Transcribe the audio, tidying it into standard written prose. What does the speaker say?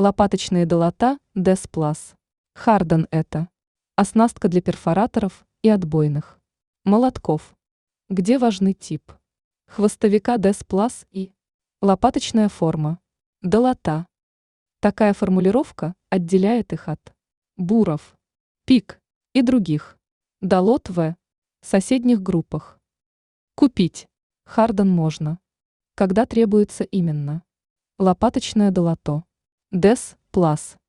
Лопаточные долота Des Plus. Харден это. Оснастка для перфораторов и отбойных молотков. Где важный тип хвостовика Des Plus и лопаточная форма долота. Такая формулировка отделяет их от буров, пик и других долот в соседних группах. Купить Харден можно, когда требуется именно лопаточное долото Des Plus.